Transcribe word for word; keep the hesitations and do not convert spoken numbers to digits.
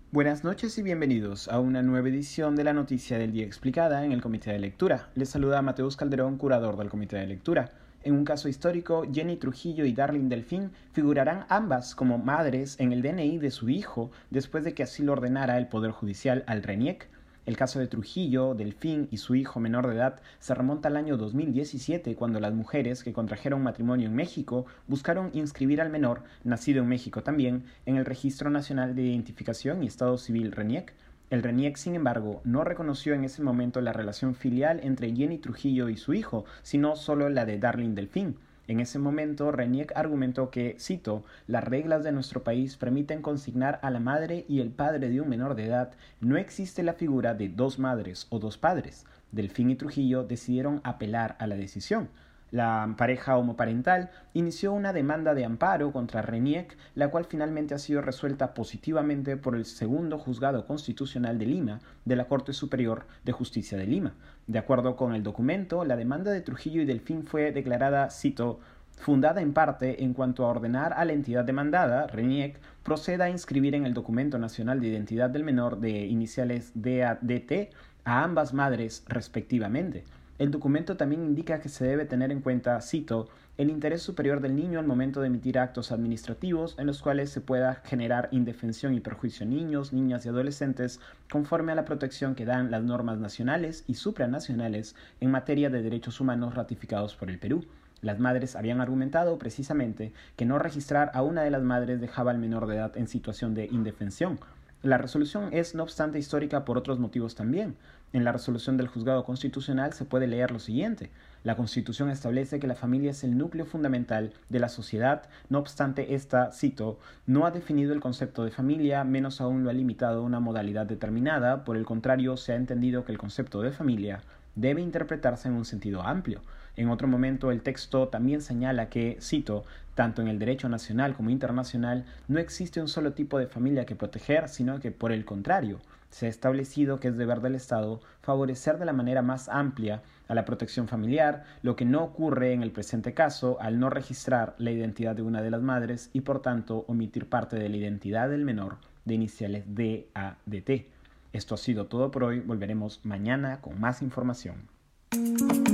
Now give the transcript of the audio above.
Buenas noches y bienvenidos a una nueva edición de la Noticia del Día Explicada en el Comité de Lectura. Les saluda Mateus Calderón, curador del Comité de Lectura. En un caso histórico, Jenny Trujillo y Darling Delfín figurarán ambas como madres en el D N I de su hijo después de que así lo ordenara el Poder Judicial al RENIEC. El caso de Trujillo, Delfín y su hijo menor de edad se remonta al año dos mil diecisiete, cuando las mujeres que contrajeron matrimonio en México buscaron inscribir al menor, nacido en México también, en el Registro Nacional de Identificación y Estado Civil RENIEC. El RENIEC, sin embargo, no reconoció en ese momento la relación filial entre Jenny Trujillo y su hijo, sino solo la de Darling Delfín. En ese momento, RENIEC argumentó que, cito, las reglas de nuestro país permiten consignar a la madre y el padre de un menor de edad. No existe la figura de dos madres o dos padres. Delfín y Trujillo decidieron apelar a la decisión. La pareja homoparental inició una demanda de amparo contra RENIEC, la cual finalmente ha sido resuelta positivamente por el Segundo Juzgado Constitucional de Lima de la Corte Superior de Justicia de Lima. De acuerdo con el documento, la demanda de Trujillo y Delfín fue declarada, cito, fundada en parte en cuanto a ordenar a la entidad demandada, RENIEC, proceda a inscribir en el Documento Nacional de Identidad del Menor de iniciales D A D T a ambas madres respectivamente. El documento también indica que se debe tener en cuenta, cito, el interés superior del niño al momento de emitir actos administrativos en los cuales se pueda generar indefensión y perjuicio a niños, niñas y adolescentes conforme a la protección que dan las normas nacionales y supranacionales en materia de derechos humanos ratificados por el Perú. Las madres habían argumentado precisamente que no registrar a una de las madres dejaba al menor de edad en situación de indefensión. La resolución es, no obstante, histórica por otros motivos también. En la resolución del Juzgado Constitucional se puede leer lo siguiente: la Constitución establece que la familia es el núcleo fundamental de la sociedad, no obstante esta, cito, no ha definido el concepto de familia, menos aún lo ha limitado a una modalidad determinada. Por el contrario, se ha entendido que el concepto de familia debe interpretarse en un sentido amplio. En otro momento, el texto también señala que, cito, tanto en el derecho nacional como internacional, no existe un solo tipo de familia que proteger, sino que, por el contrario, se ha establecido que es deber del Estado favorecer de la manera más amplia a la protección familiar, lo que no ocurre en el presente caso al no registrar la identidad de una de las madres y, por tanto, omitir parte de la identidad del menor de iniciales D A D T. Esto ha sido todo por hoy. Volveremos mañana con más información.